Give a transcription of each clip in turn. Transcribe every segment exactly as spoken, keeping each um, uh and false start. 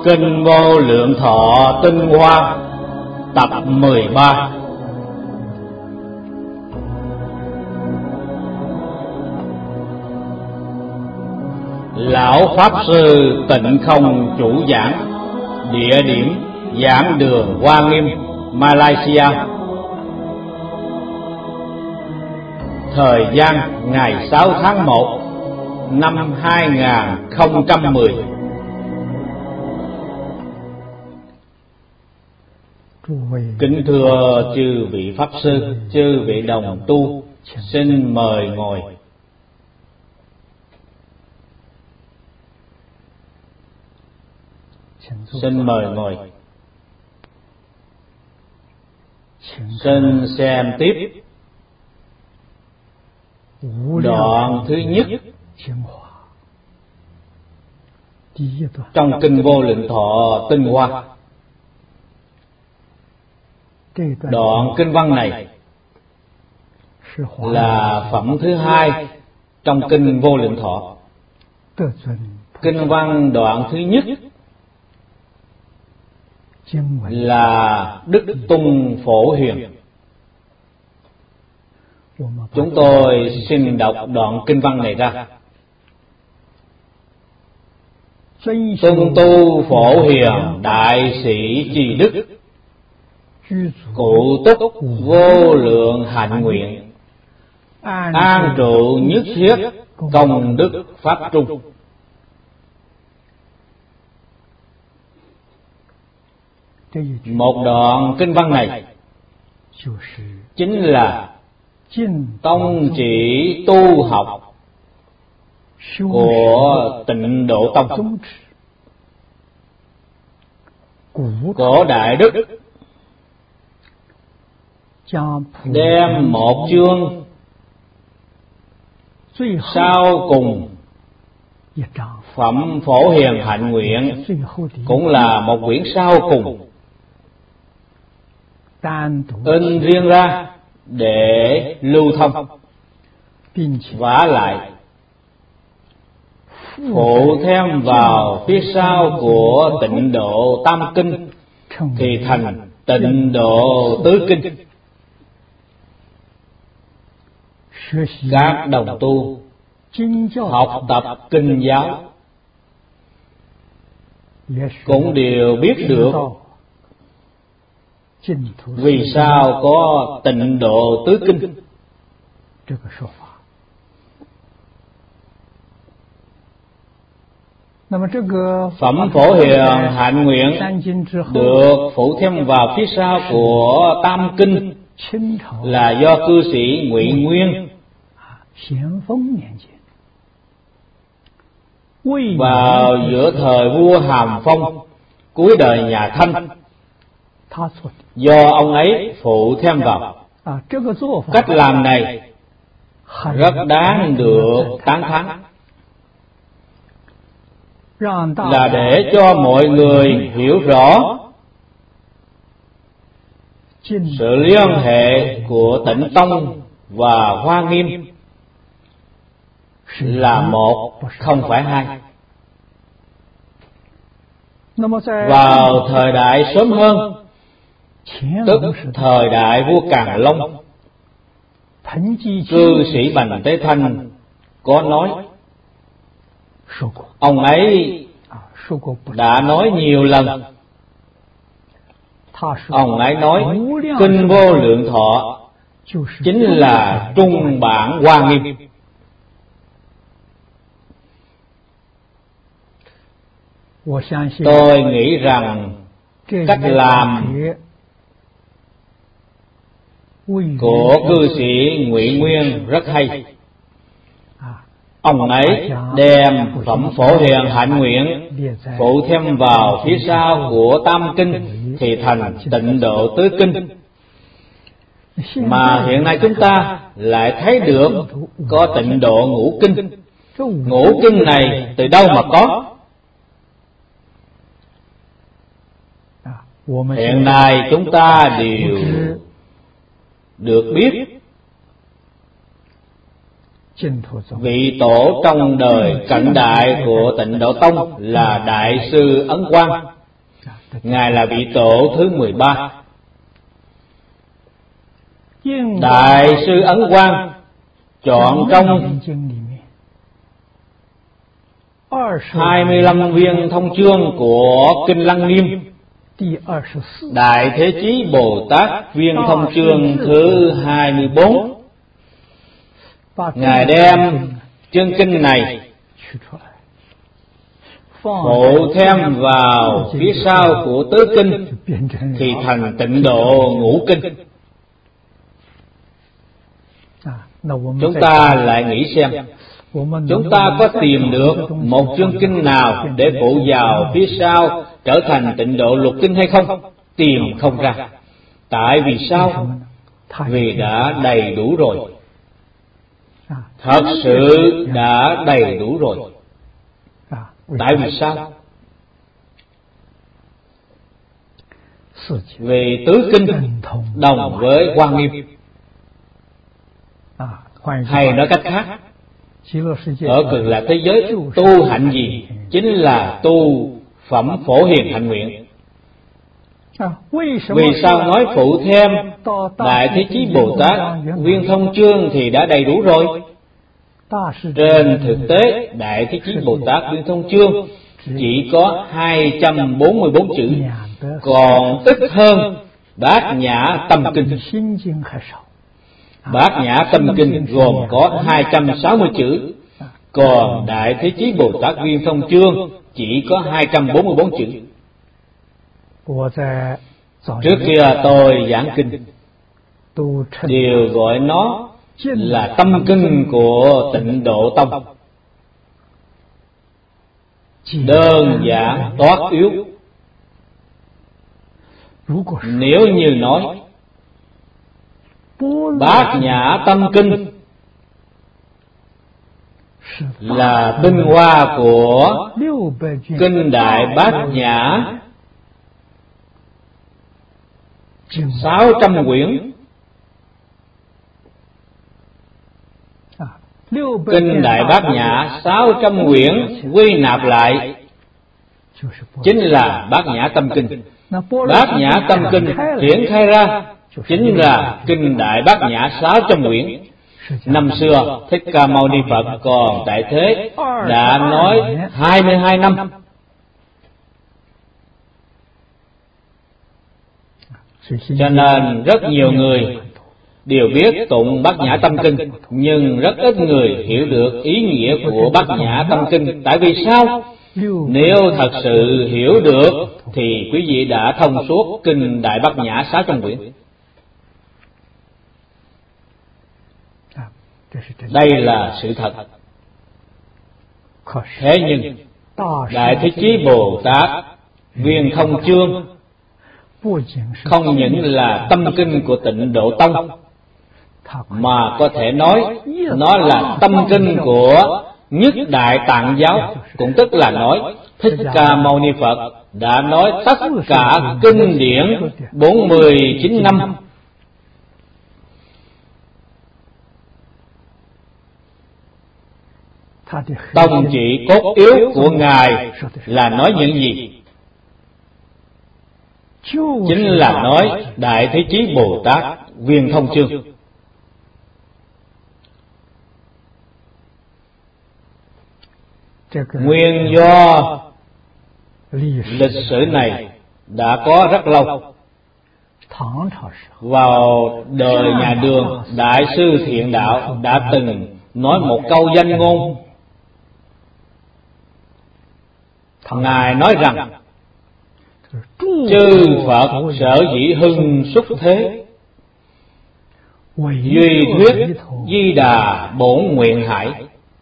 Kinh Vô Lượng Thọ Tinh Hoa tập mười ba. Lão Pháp Sư Tịnh Không chủ giảng. Địa điểm Giảng Đường Hoa Nghiêm, Malaysia. Thời gian ngày sáu tháng một năm hai nghìn không trăm mười. Kính thưa chư vị Pháp Sư, chư vị đồng tu, xin mời ngồi. Xin mời ngồi. Xin xem tiếp đoạn thứ nhất trong Kinh Vô Lượng Thọ Tinh Hoa. Đoạn kinh văn này là phẩm thứ hai trong Kinh Vô Lượng Thọ. Kinh văn đoạn thứ nhất là Đức Tung Phổ Hiền. Chúng tôi xin đọc đoạn kinh văn này ra. Tung tu Phổ Hiền đại sĩ trì đức, cụ túc vô lượng hạnh nguyện, an trụ nhất thiết công đức pháp trung. Một đoạn kinh văn này chính là tông chỉ tu học của Tịnh Độ Tông. Cổ đại đức đem một chương sau cùng phẩm Phổ Hiền hạnh nguyện, cũng là một quyển sau cùng, in riêng ra để lưu thông, vả lại phụ thêm vào phía sau của Tịnh Độ Tam Kinh thì thành Tịnh Độ Tứ Kinh. Các đồng tu học tập kinh giáo cũng đều biết được vì sao có Tịnh Độ Tứ Kinh. Phẩm Phổ Hiền hạnh nguyện được phụ thêm vào phía sau của Tam Kinh là do cư sĩ Ngụy Nguyên vào giữa thời vua Hàm Phong cuối đời nhà Thanh, do ông ấy phụ thêm vào. Cách làm này rất đáng được tán thán, là để cho mọi người hiểu rõ sự liên hệ của Tịnh Tông và Hoa Nghiêm là một, không phải hai. Vào thời đại sớm hơn, tức thời đại vua Càn Long, cư sĩ Bành Tế Thanh có nói, ông ấy đã nói nhiều lần. Ông ấy nói Kinh Vô Lượng Thọ chính là trung bản Hoa Nghiêm. Tôi nghĩ rằng cách làm của cư sĩ Ngụy Nguyên rất hay. Ông ấy đem phẩm Phổ Hiền hạnh nguyện phụ thêm vào phía sau của Tam Kinh thì thành Tịnh Độ Tứ Kinh. Mà hiện nay chúng ta lại thấy được có Tịnh Độ Ngũ Kinh. Ngũ Kinh này từ đâu mà có? Hiện nay chúng ta đều được biết Vị tổ trong đời cận đại của Tịnh Độ Tông là Đại sư Ấn Quang. Ngài là vị tổ thứ mười ba. Đại sư Ấn Quang chọn trong hai mươi lăm viên thông chương của Kinh Lăng Nghiêm, Đại Thế Chí Bồ Tát viên thông chương thứ hai mươi bốn. Ngài đem chương kinh này phụ thêm vào phía sau của tứ kinh thì thành Tịnh Độ Ngũ Kinh. Chúng ta lại nghĩ xem, chúng ta có tìm được một chương kinh nào để phụ vào phía sau trở thành Tịnh Độ Lục Kinh hay không? Tìm không ra. Tại vì sao? Vì đã đầy đủ rồi. Thật sự đã đầy đủ rồi. Tại vì sao? Vì tứ kinh đồng với Hoa Nghiêm. Hay nói cách khác, ở Cực Lạc thế giới tu hạnh gì chính là tu phẩm Phổ Hiền hạnh nguyện. Vì sao nói phụ thêm Đại Thế Chí Bồ Tát viên thông chương thì đã đầy đủ rồi? Trên thực tế, Đại Thế Chí Bồ Tát viên thông chương chỉ có hai trăm bốn mươi bốn chữ, còn ít hơn Bát Nhã Tâm Kinh. Bát Nhã Tâm Kinh gồm có hai trăm sáu mươi chữ, còn Đại Thế Chí Bồ Tát viên thông chương chỉ có hai trăm bốn mươi bốn chữ. Trước kia tôi giảng kinh đều gọi nó là tâm kinh của Tịnh Độ Tông, đơn giản toát yếu. Nếu như nói Bát Nhã Tâm Kinh là tinh hoa của kinh Đại Bát Nhã sáu trăm quyển, kinh Đại Bát Nhã sáu trăm quyển quy nạp lại chính là Bát Nhã Tâm Kinh. Bát Nhã Tâm Kinh triển khai ra chính là kinh Đại Bát Nhã sáu trăm quyển. Năm xưa Thích Ca Mâu Ni Phật còn tại thế đã nói hai mươi hai năm. Cho nên rất nhiều người đều biết tụng Bát Nhã Tâm Kinh, nhưng rất ít người hiểu được ý nghĩa của Bát Nhã Tâm Kinh. Tại vì sao? Nếu thật sự hiểu được thì quý vị đã thông suốt kinh Đại Bát Nhã sáu trăm quyển. Đây là sự thật. Thế nhưng Đại Thế Chí Bồ Tát viên thông chương không những là tâm kinh của Tịnh Độ Tông, mà có thể nói nó là tâm kinh của Nhất Đại Tạng Giáo, cũng tức là nói Thích Ca Mâu Ni Phật đã nói tất cả kinh điển bốn mươi chín năm. Tông chỉ cốt yếu của Ngài là nói những gì? Chính là nói Đại Thế Chí Bồ Tát viên thông chương. Nguyên do lịch sử này đã có rất lâu. Vào đời nhà Đường, Đại sư Thiện Đạo đã từng nói một câu danh ngôn. Ngài nói rằng chư Phật sở dĩ hưng xuất thế, duy thuyết Di Đà bổn nguyện hải.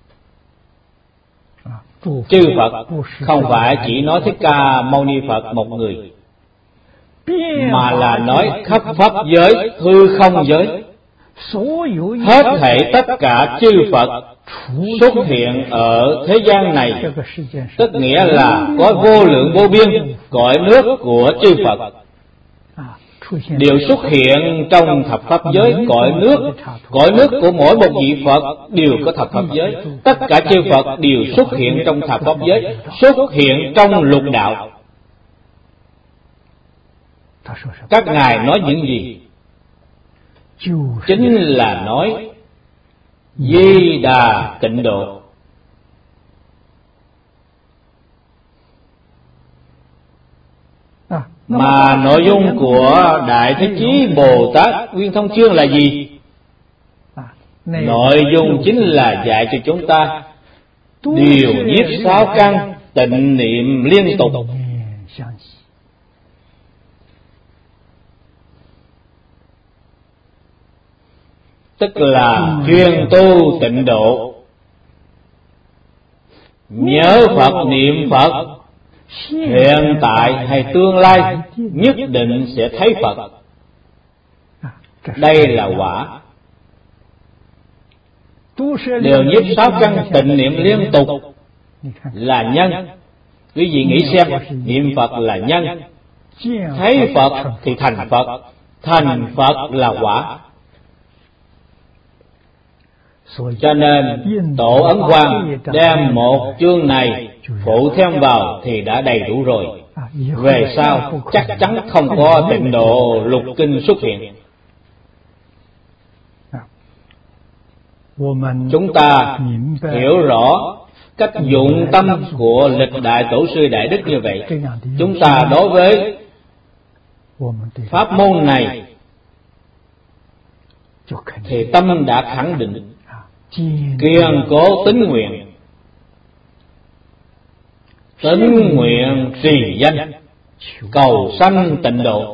Chư Phật không phải chỉ nói Thích Ca Mâu Ni Phật một người, mà là nói khắp pháp giới, hư không giới, hết thảy tất cả chư Phật xuất hiện ở thế gian này, tức nghĩa là có vô lượng vô biên cõi nước của chư Phật, đều xuất hiện trong thập pháp giới. Cõi nước, cõi nước của mỗi một vị Phật đều có thập pháp giới. Tất cả chư Phật đều xuất hiện trong thập pháp giới, xuất hiện trong lục đạo. Các ngài nói những gì? Chính là nói Di Đà Tịnh Độ. Mà nội dung của Đại Thế Chí Bồ Tát Nguyên Thông Chương là gì? Nội dung chính là dạy cho chúng ta điều nhiếp sáu căn, tịnh niệm liên tục. Tức là chuyên tu tịnh độ, nhớ Phật, niệm Phật, hiện tại hay tương lai nhất định sẽ thấy Phật. Đây là quả. Điều nhiếp sáu căn, tịnh niệm liên tục là nhân. Quý vị nghĩ xem, niệm Phật là nhân, thấy Phật thì thành Phật, thành Phật là quả. Cho nên Tổ Ấn Quang đem một chương này phụ thêm vào thì đã đầy đủ rồi. Về sau chắc chắn không có tịnh độ lục kinh xuất hiện. Chúng ta hiểu rõ cách dụng tâm của lịch đại tổ sư đại đức như vậy, chúng ta đối với pháp môn này thì tâm đã khẳng định, kiên cố tín nguyện, tín nguyện trì danh, cầu sanh tịnh độ.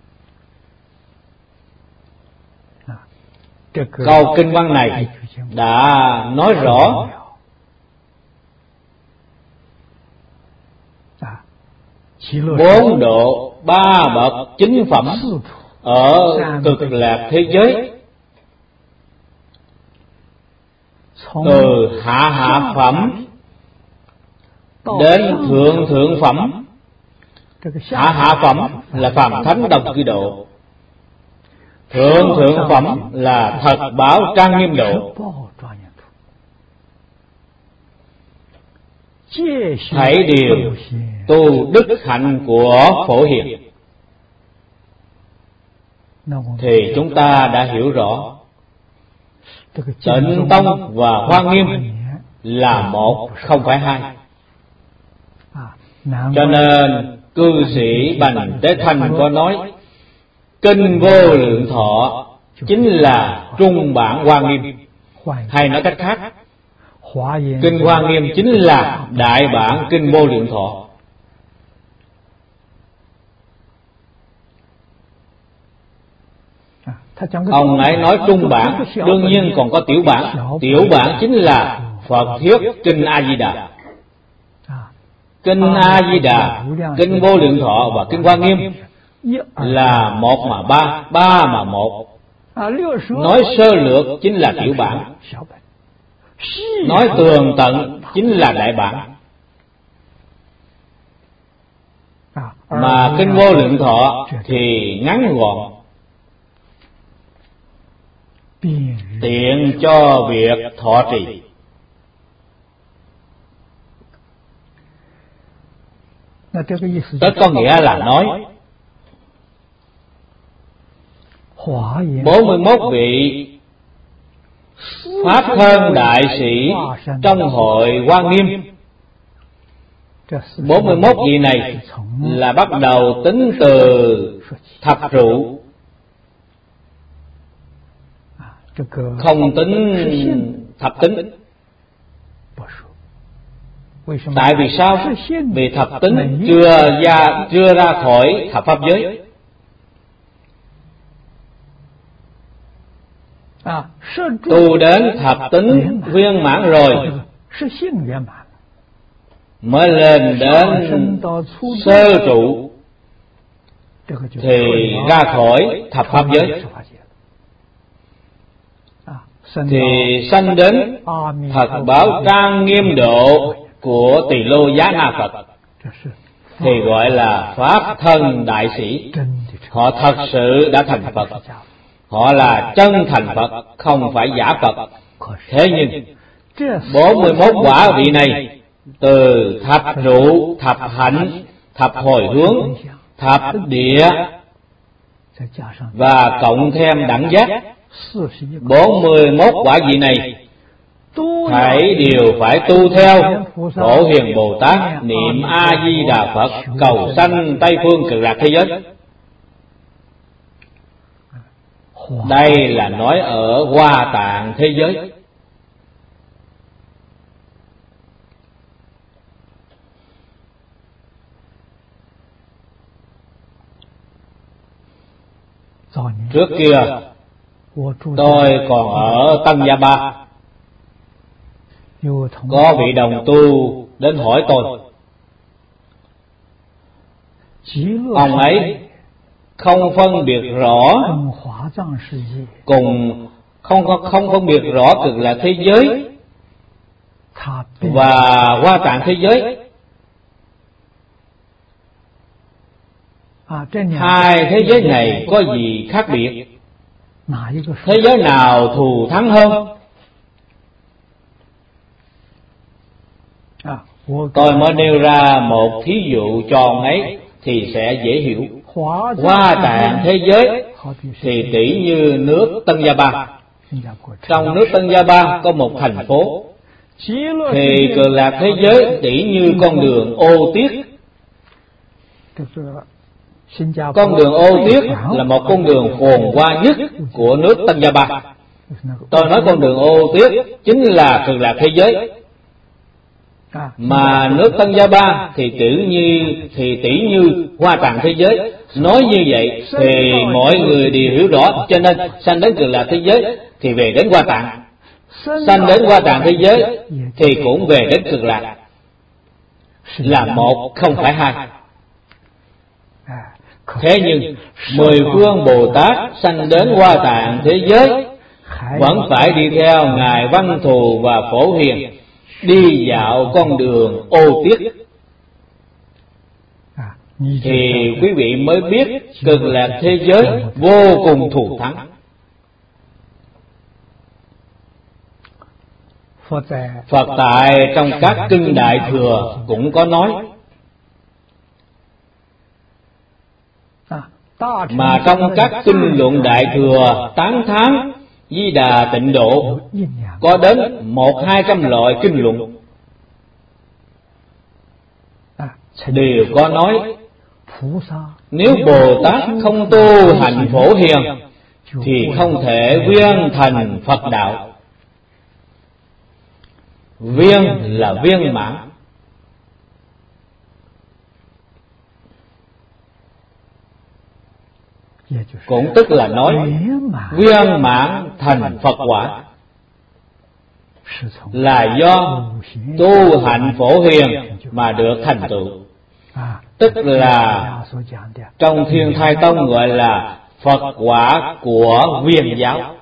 Câu kinh văn này đã nói rõ bốn độ ba bậc chính phẩm ở cực lạc thế giới, từ hạ hạ phẩm đến thượng thượng phẩm. Hạ hạ phẩm là phàm thánh đồng cư độ, thượng thượng phẩm là thật bảo trang nghiêm độ. Hãy điều tu đức hạnh của Phổ Hiền thì chúng ta đã hiểu rõ Tịnh Tông và Hoa Nghiêm là một, không phải hai. Cho nên cư sĩ Bành Tế Thanh có nói kinh Vô Lượng Thọ chính là trung bản Hoa Nghiêm, hay nói cách khác, kinh Hoa Nghiêm chính là đại bản kinh Vô Lượng Thọ. Ông ấy nói trung bản, đương nhiên còn có tiểu bản. Tiểu bản chính là Phật thuyết kinh A Di Đà. Kinh A Di Đà, kinh Vô Lượng Thọ và kinh Hoa Nghiêm là một mà ba, ba mà một. Nói sơ lược chính là tiểu bản, nói tường tận chính là đại bản. Mà kinh Vô Lượng Thọ thì ngắn gọn, tiện cho việc thọ trì. Tất có nghĩa là nói bốn mươi mốt vị Pháp thân đại sĩ trong hội Hoa Nghiêm. Bốn mươi mốt vị này là bắt đầu tính từ thập trụ, không tính thập tính. Tại vì sao? Vì thập tính chưa ra, chưa ra khỏi thập pháp giới. Tu đến thập tính viên mãn rồi mới lên đến sơ trụ thì ra khỏi thập pháp giới, thì sanh đến thật báo trang nghiêm độ của Tỳ Lô Giá Na Phật, thì gọi là Pháp thân đại sĩ, họ thật sự đã thành Phật. Họ là chân thành Phật, không phải giả Phật. Thế nhưng bốn mươi mốt quả vị này, từ thập trụ, thập hạnh, thập hồi hướng, thập địa và cộng thêm đẳng giác, bốn mươi mốt quả vị này thảy đều phải tu theo Phổ Hiền Bồ Tát niệm A Di Đà Phật cầu sanh Tây Phương Cực Lạc thế giới. Đây là nói ở Hoa Tạng thế giới. Trước kia tôi còn ở Tân Gia Ba, có vị đồng tu đến hỏi tôi, ông ấy không phân biệt rõ cùng không không phân biệt rõ Cực Lạc thế giới và Hoa Tạng thế giới. Hai thế giới này có gì khác biệt? Thế giới nào thù thắng hơn? Tôi mới nêu ra một thí dụ cho ông ấy thì sẽ dễ hiểu. Hoa Tạng thế giới thì tỷ như nước Tân Gia Ba. Trong nước Tân Gia Ba có một thành phố, thì Cực Lạc thế giới tỷ như con đường ô tiết. Con đường ô tiết là một con đường phồn hoa nhất của nước Tân Gia Ba. Tôi nói con đường ô tiết chính là Cực Lạc thế giới. Mà nước Tân Gia Ba thì tỷ như thì tỷ như Hoa Tạng thế giới. Nói như vậy thì mọi người đều hiểu rõ. Cho nên sanh đến Cực Lạc thế giới thì về đến Hoa Tạng, sanh đến Hoa Tạng thế giới thì cũng về đến Cực Lạc, là một không phải hai. Thế nhưng mười phương Bồ Tát sanh đến Hoa Tạng thế giới vẫn phải đi theo ngài Văn Thù và Phổ Hiền đi dạo con đường ô tiết, thì quý vị mới biết Cực Lạc thế giới vô cùng thù thắng. Phật tại trong các kinh Đại Thừa cũng có nói, mà trong các kinh luận Đại Thừa tán thán Di Đà Tịnh Độ có đến một hai trăm loại kinh luận, đều có nói nếu Bồ Tát không tu hành Phổ Hiền thì không thể viên thành Phật đạo. Viên là viên mãn, cũng tức là nói viên mãn thành Phật quả là do tu hành Phổ Hiền mà được thành tựu. Tức là trong Thiên Thai Tông gọi là Phật quả của Viên giáo.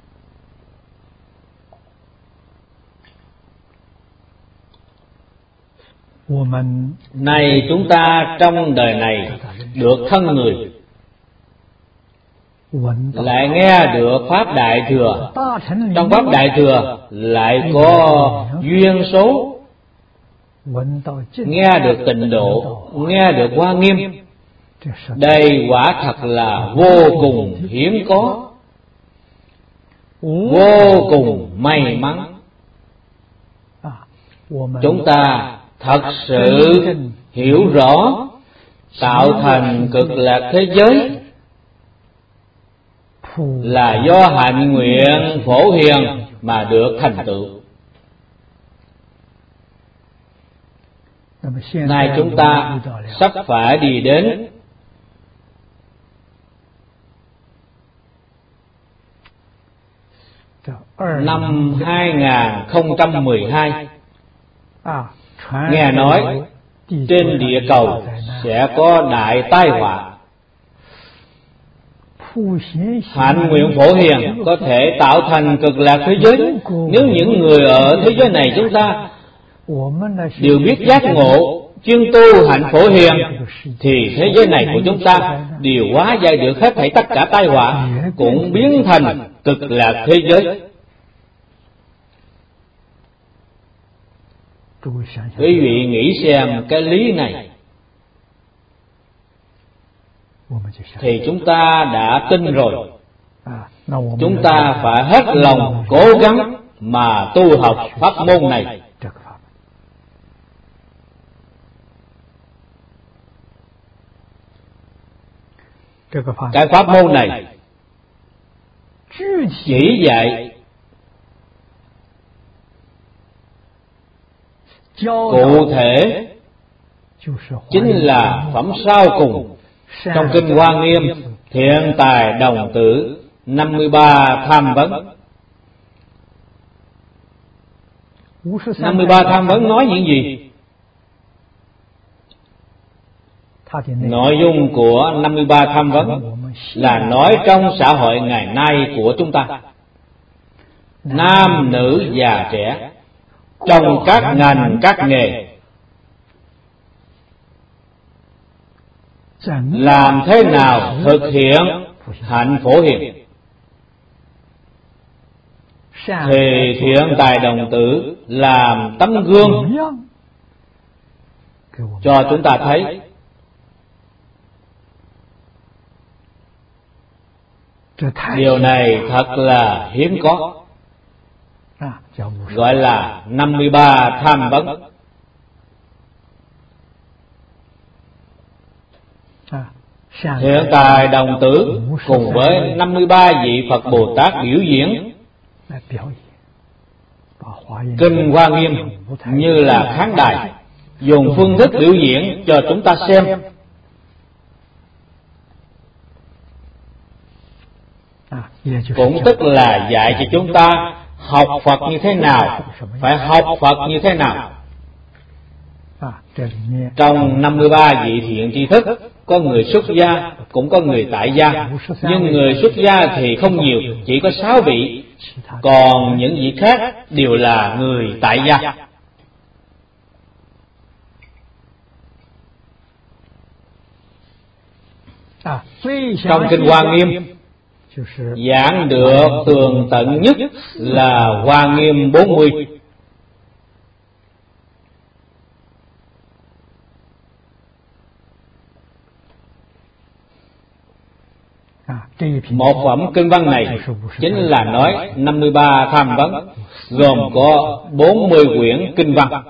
Này chúng ta trong đời này được thân người, lại nghe được Pháp Đại Thừa. Trong Pháp Đại Thừa lại có duyên số, nghe được Tịnh Độ, nghe được Hoa Nghiêm. Đây quả thật là vô cùng hiếm có, vô cùng may mắn. Chúng ta thật sự hiểu rõ tạo thành Cực Lạc thế giới là do hạnh nguyện Phổ Hiền mà được thành tựu. Nay chúng ta sắp phải đi đến năm hai không một hai. Nghe nói trên địa cầu sẽ có đại tai họa. Hạnh nguyện Phổ Hiền có thể tạo thành Cực Lạc thế giới nếu những người ở thế giới này chúng ta đều biết giác ngộ, chuyên tu hạnh phổ hiền, thì thế giới này của chúng ta đều hóa giải được hết thảy tất cả tai họa, cũng biến thành cực lạc thế giới. Quý vị nghĩ xem cái lý này, thì chúng ta đã tin rồi. Chúng ta phải hết lòng cố gắng mà tu học pháp môn này. Cái pháp môn này chỉ dạy cụ thể, chính là phẩm sau cùng trong kinh Hoa Nghiêm Thiện Tài Đồng Tử năm mươi ba tham vấn. năm mươi ba tham vấn nói những gì? Nội dung của năm mươi ba tham vấn là nói trong xã hội ngày nay của chúng ta, nam nữ già trẻ, trong các ngành các nghề, làm thế nào thực hiện hạnh phổ hiền, thì Thiện Tài Đồng Tử làm tấm gương cho chúng ta thấy. Điều này thật là hiếm có, gọi là năm mươi ba tham vấn. Thiện Tài Đồng Tử cùng với năm mươi ba vị Phật Bồ Tát biểu diễn kinh Hoa Nghiêm như là khán đài, dùng phương thức biểu diễn cho chúng ta xem. Cũng tức là dạy cho chúng ta học Phật như thế nào, phải học Phật như thế nào. Trong năm mươi ba vị thiện tri thức, có người xuất gia, cũng có người tại gia, nhưng người xuất gia thì không nhiều, chỉ có sáu vị, còn những vị khác đều là người tại gia. Trong kinh Hoa Nghiêm giảng được tường tận nhất là Hoa Nghiêm bốn mươi. Một phẩm kinh văn này chính là nói năm mươi ba tham vấn, gồm có bốn mươi quyển kinh văn.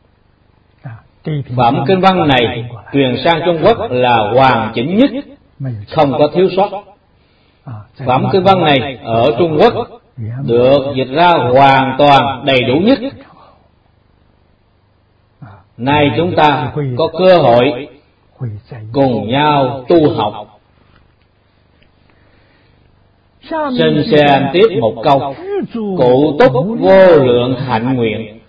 Phẩm kinh văn này truyền sang Trung Quốc là hoàn chỉnh nhất, không có thiếu sót. Phẩm kinh văn này ở Trung Quốc được dịch ra hoàn toàn đầy đủ nhất. Nay chúng ta có cơ hội cùng nhau tu học. Xin xem tiếp một câu: cụ túc vô lượng hạnh nguyện.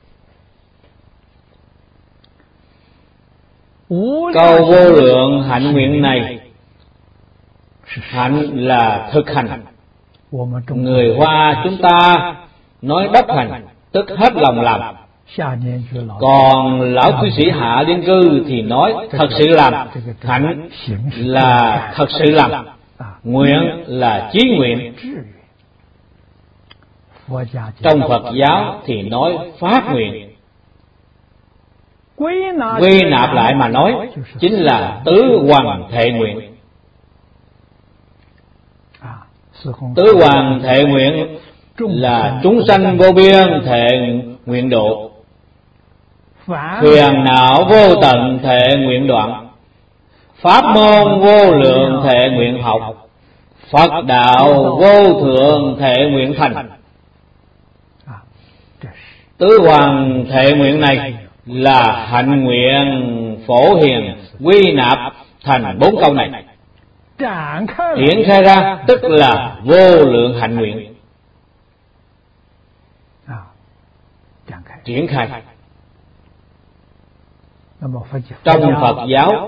Câu vô lượng hạnh nguyện này, hạnh là thực hành. Người Hoa chúng ta nói đốc hành, tức hết lòng làm. Còn lão cư sĩ Hạ Liên Cư thì nói thật sự làm. Hạnh là thật sự làm, nguyện là chí nguyện. Trong Phật giáo thì nói phát nguyện. Quy nạp lại mà nói chính là tứ hoằng thệ nguyện. Tứ hoằng thệ nguyện là chúng sanh vô biên thệ nguyện độ, phiền não vô tận thệ nguyện đoạn, pháp môn vô lượng thệ nguyện học, Phật đạo vô thượng thệ nguyện thành. Tứ hoằng thệ nguyện này là hạnh nguyện phổ hiền quy nạp thành bốn câu này. Triển khai ra tức là vô lượng hạnh nguyện. Triển khai trong Phật giáo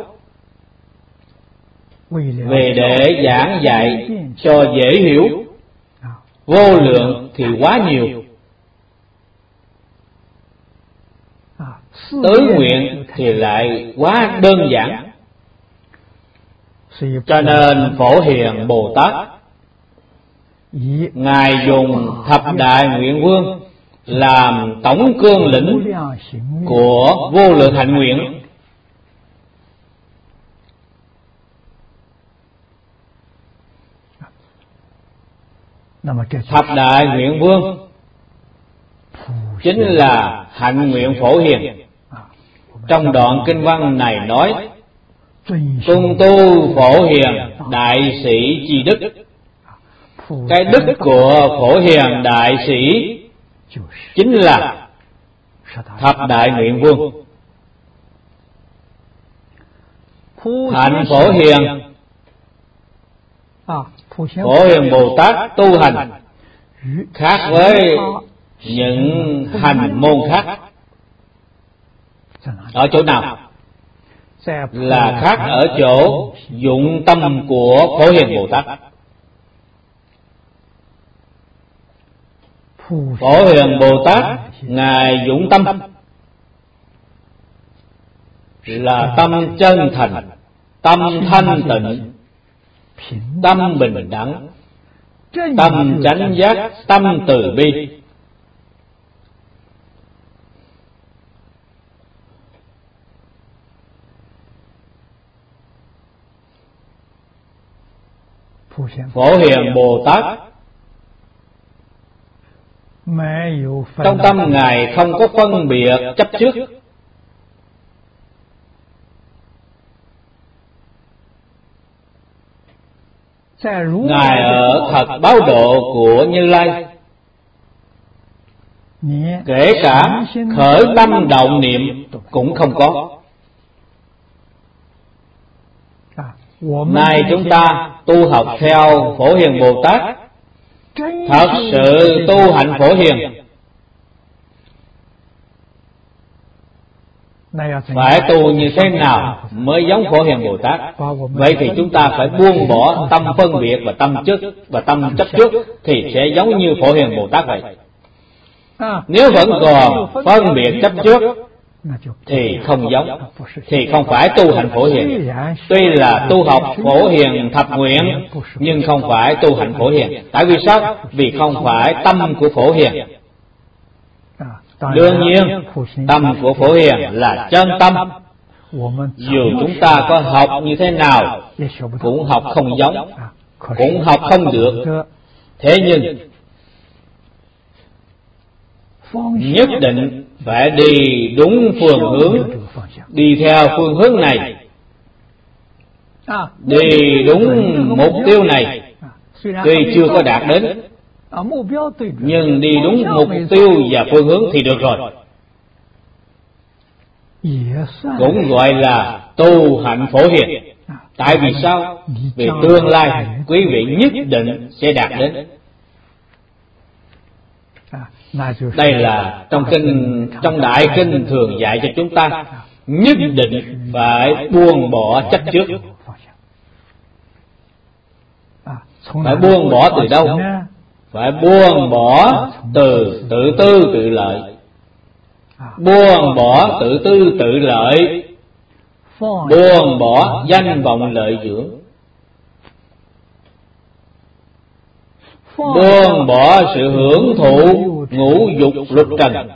về để giảng dạy cho dễ hiểu. Vô lượng thì quá nhiều, tứ nguyện thì lại quá đơn giản. Cho nên Phổ Hiền Bồ Tát Ngài dùng thập đại nguyện vương làm tổng cương lĩnh của vô lượng hạnh nguyện. Thập đại nguyện vương chính là hạnh nguyện Phổ Hiền. Trong đoạn kinh văn này nói cung tu Phổ Hiền đại sĩ chi đức. Cái đức của Phổ Hiền đại sĩ chính là thập đại nguyện vương. Hạnh Phổ Hiền, Phổ Hiền Bồ Tát tu hành khác với những hành môn khác. Ở chỗ nào? Là khác ở chỗ dụng tâm của Phổ Hiền Bồ Tát. Phổ Hiền Bồ Tát Ngài dụng tâm là tâm chân thành, tâm thanh tịnh, tâm bình đẳng, tâm chánh giác, tâm từ bi. Phổ Hiền Bồ Tát trong tâm Ngài không có phân biệt chấp trước. Ngài ở thật báo độ của Như Lai, kể cả khởi tâm động niệm cũng không có. Nay chúng ta tu học theo Phổ Hiền Bồ Tát, thật sự tu hạnh Phổ Hiền, phải tu như thế nào mới giống Phổ Hiền Bồ Tát? Vậy thì chúng ta phải buông bỏ tâm phân biệt và tâm chấp và tâm chấp trước, thì sẽ giống như Phổ Hiền Bồ Tát vậy. Nếu vẫn còn phân biệt chấp trước thì không giống, thì không phải tu hạnh Phổ Hiền. Tuy là tu học Phổ Hiền thập nguyện, nhưng không phải tu hạnh Phổ Hiền. Tại vì sao? Vì không phải tâm của Phổ Hiền. Đương nhiên tâm của Phổ Hiền là chân tâm. Dù chúng ta có học như thế nào cũng học không giống, cũng học không được. Thế nhưng nhất định phải đi đúng phương hướng, đi theo phương hướng này, đi đúng mục tiêu này. Tuy chưa có đạt đến, nhưng đi đúng mục tiêu và phương hướng thì được rồi. Cũng gọi là tu hạnh Phổ Hiền. Tại vì sao? Vì tương lai quý vị nhất định sẽ đạt đến. Đây là trong kinh, trong đại kinh thường dạy cho chúng ta nhất định phải buông bỏ chấp trước. Phải buông bỏ từ đâu? Phải buông bỏ từ tự tư tự lợi. Buông bỏ tự tư tự lợi, buông bỏ danh vọng lợi dưỡng, buông bỏ sự hưởng thụ ngũ dục lục trần.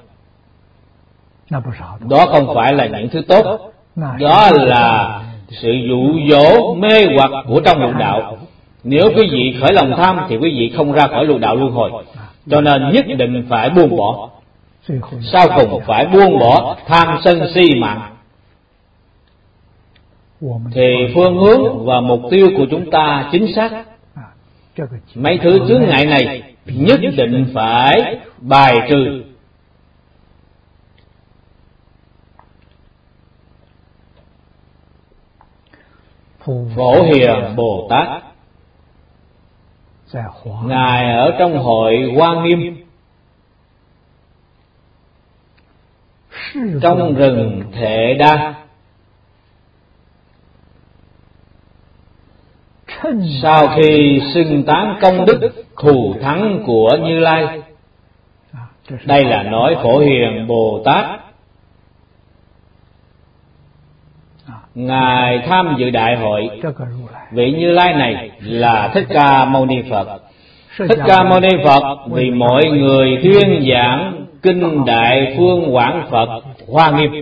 Đó không phải là những thứ tốt, đó là sự dụ dỗ mê hoặc của trong lục đạo. Nếu quý vị khởi lòng tham thì quý vị không ra khỏi lục đạo luân hồi. Cho nên nhất định phải buông bỏ. Sau cùng phải buông bỏ tham sân si mạng, thì phương hướng và mục tiêu của chúng ta chính xác. Mấy thứ chướng ngại này nhất định phải bài trừ. Phổ Hiền Bồ Tát Ngài ở trong hội Hoa Nghiêm, trong rừng Thệ Đa, sau khi xưng tán công đức thù thắng của Như Lai. Đây là nói Phổ Hiền Bồ Tát Ngài tham dự đại hội. Vị Như Lai này là Thích Ca Mâu Ni Phật. Thích Ca Mâu Ni Phật vì mọi người thuyên giảng kinh Đại Phương Quảng Phật Hoa Nghiêm.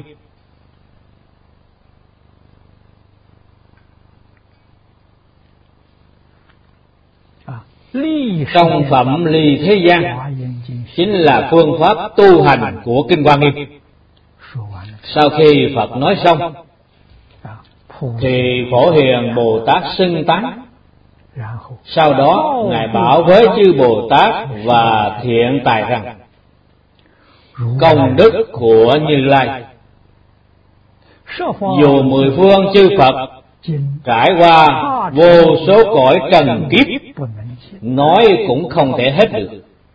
Công phẩm ly thế gian chính là phương pháp tu hành của kinh Hoa Nghiêm. Sau khi Phật nói xong thì Phổ Hiền Bồ Tát xưng tán. Sau đó Ngài bảo với chư Bồ Tát và thiện tài rằng: công đức của Như Lai dù mười phương chư Phật trải qua vô số cõi trần kiếp nói cũng không thể hết được.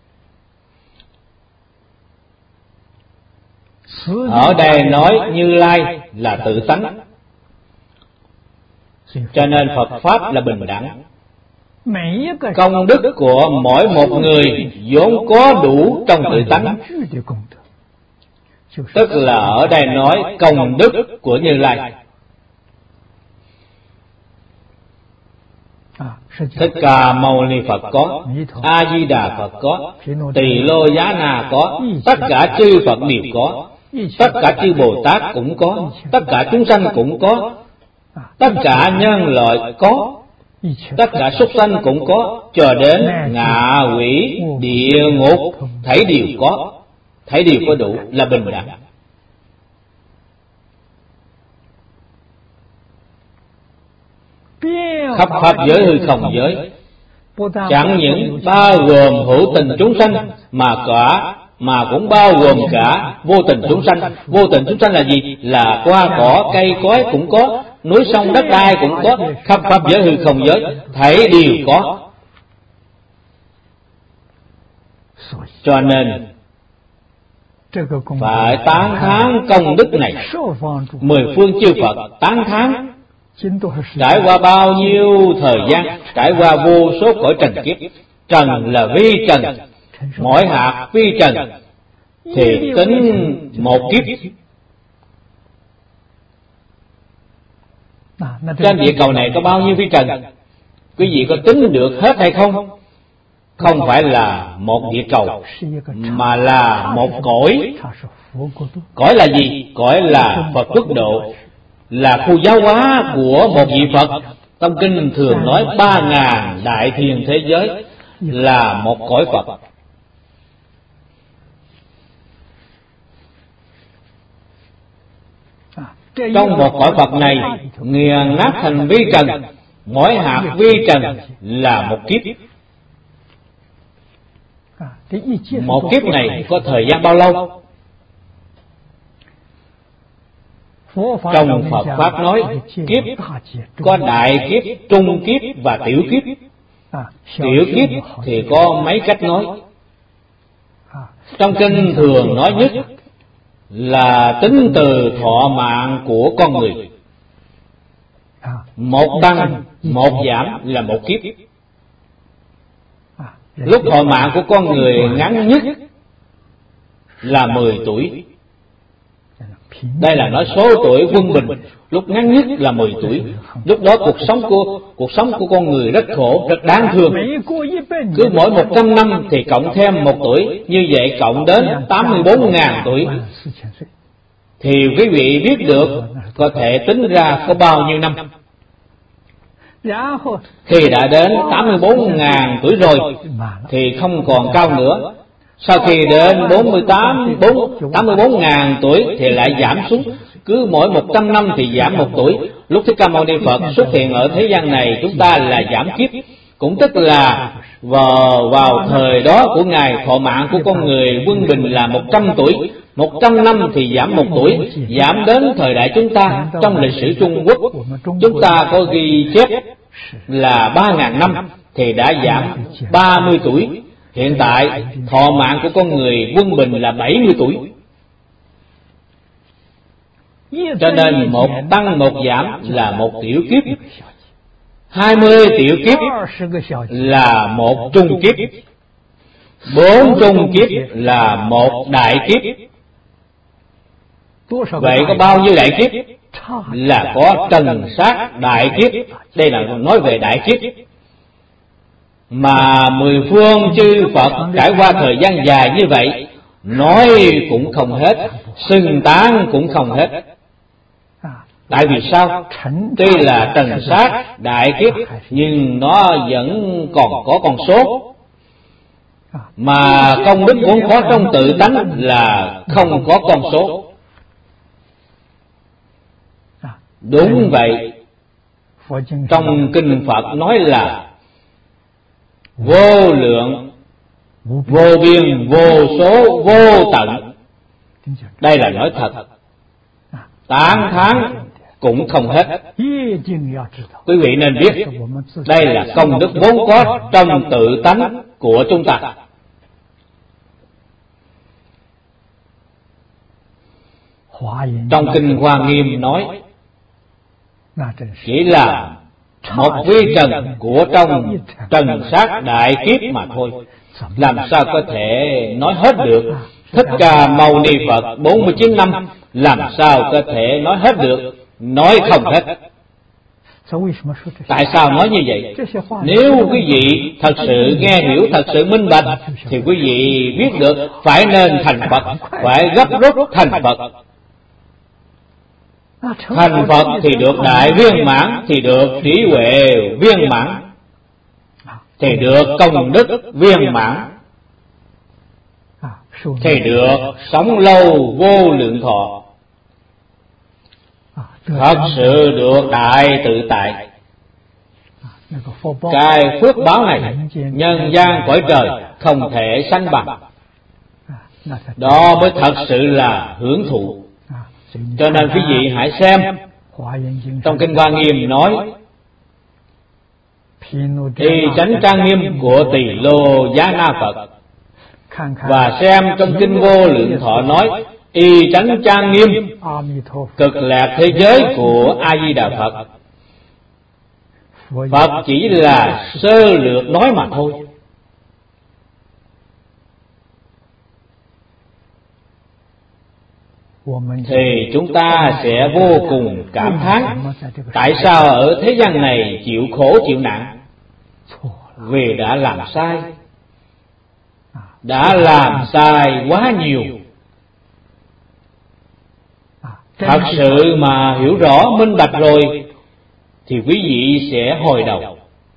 Ở đây nói Như Lai là tự tánh, cho nên Phật Pháp là bình đẳng. Công đức của mỗi một người vốn có đủ trong tự tánh, tức là ở đây nói công đức của Như Lai. Thích Ca Mâu Ni Phật có, A Di Đà Phật có, Tỳ Lô Giá Na có, tất cả chư Phật đều có, tất cả chư Bồ Tát cũng có, tất cả chúng sanh cũng có, tất cả nhân loại có, tất cả súc sanh cũng có, cho đến ngạ quỷ địa ngục thảy đều có, thảy đều có đủ, là bình đẳng. Khắp pháp giới hư không giới, chẳng những bao gồm hữu tình chúng sanh mà cả mà cũng bao gồm cả vô tình chúng sanh. Vô tình chúng sanh là gì? Là hoa cỏ cây cối cũng có, núi sông đất đai cũng có, khắp pháp giới hư không giới thảy đều có. Cho nên phải tán thán công đức này. Mười phương chư Phật tán thán. Trải qua bao nhiêu thời gian, trải qua vô số cõi trần kiếp. Trần là vi trần, mỗi hạt vi trần thì tính một kiếp. Trên địa cầu này có bao nhiêu vi trần? Quý vị có tính được hết hay không? Không phải là một địa cầu, mà là một cõi. Cõi là gì? Cõi là Phật quốc độ, là khu giáo hóa của một vị Phật. Trong kinh thường nói ba ngàn đại thiền thế giới là một cõi Phật. Trong một cõi Phật này nghiền nát thành vi trần, mỗi hạt vi trần là một kiếp. Một kiếp này có thời gian bao lâu? Trong Phật Pháp nói kiếp có đại kiếp, trung kiếp và tiểu kiếp. Tiểu kiếp thì có mấy cách nói. Trong kinh thường nói nhất là tính từ thọ mạng của con người. Một tăng, một giảm là một kiếp. Lúc thọ mạng của con người ngắn nhất là mười tuổi. Đây là nói số tuổi quân bình, lúc ngắn nhất là mười tuổi. Lúc đó cuộc sống của cuộc sống của con người rất khổ, rất đáng thương. Cứ mỗi một trăm năm thì cộng thêm một tuổi, như vậy cộng đến tám mươi bốn ngàn tuổi. Thì quý vị biết được có thể tính ra có bao nhiêu năm. Khi đã đến tám mươi bốn ngàn tuổi rồi thì không còn cao nữa. Sau khi đến bốn mươi tám, tám mươi bốn ngàn tuổi thì lại giảm xuống. Cứ mỗi một trăm năm thì giảm một tuổi. Lúc Thích Ca Mâu Ni Phật xuất hiện ở thế gian này, chúng ta là giảm kiếp. Cũng tức là vào, vào thời đó của Ngài, thọ mạng của con người quân bình là một trăm tuổi. Một trăm năm thì giảm một tuổi. Giảm đến thời đại chúng ta, trong lịch sử Trung Quốc, chúng ta có ghi chép là ba ngàn năm thì đã giảm ba mươi tuổi. Hiện tại thọ mạng của con người quân bình là bảy mươi tuổi. Cho nên một tăng một giảm là một tiểu kiếp, hai mươi tiểu kiếp là một trung kiếp, bốn trung kiếp là một đại kiếp. Vậy có bao nhiêu đại kiếp? Là có trần sát đại kiếp. Đây là nói về đại kiếp. Mà mười phương chư Phật trải qua thời gian dài như vậy, nói cũng không hết, xưng tán cũng không hết. Tại vì sao? Tuy là trần sát đại kiếp, nhưng nó vẫn còn có con số. Mà công đức vốn có trong tự tánh là không có con số. Đúng vậy. Trong kinh Phật nói là vô lượng, vô biên, vô số, vô tận. Đây là nói thật, tán thán cũng không hết. Quý vị nên biết, đây là công đức vốn có trong tự tánh của chúng ta. Trong kinh Hoa Nghiêm nói, chỉ là một vi trần của trong trần sát đại kiếp mà thôi. Làm sao có thể nói hết được? Thích Ca Mâu Ni Phật bốn mươi chín năm, làm sao có thể nói hết được? Nói không hết. Tại sao nói như vậy? Nếu quý vị thật sự nghe hiểu, thật sự minh bạch, thì quý vị biết được phải nên thành Phật, phải gấp rút thành Phật. Thành Phật thì được đại viên mãn, thì được trí huệ viên mãn, thì được công đức viên mãn, thì được sống lâu vô lượng thọ, thật sự được đại tự tại. Cái phước báo này nhân gian cõi trời không thể sánh bằng. Đó mới thật sự là hưởng thụ. Cho nên quý vị hãy xem, trong kinh Hoa Nghiêm nói y chánh trang nghiêm của Tỳ Lô Giá Na Phật, và xem trong kinh Vô Lượng Thọ nói y chánh trang nghiêm cực lạc thế giới của A Di Đà Phật. Phật chỉ là sơ lược nói mà thôi. Thì chúng ta sẽ vô cùng cảm thán, tại sao ở thế gian này chịu khổ chịu nạn? Vì đã làm sai, đã làm sai quá nhiều. Thật sự mà hiểu rõ minh bạch rồi thì quý vị sẽ hồi đầu.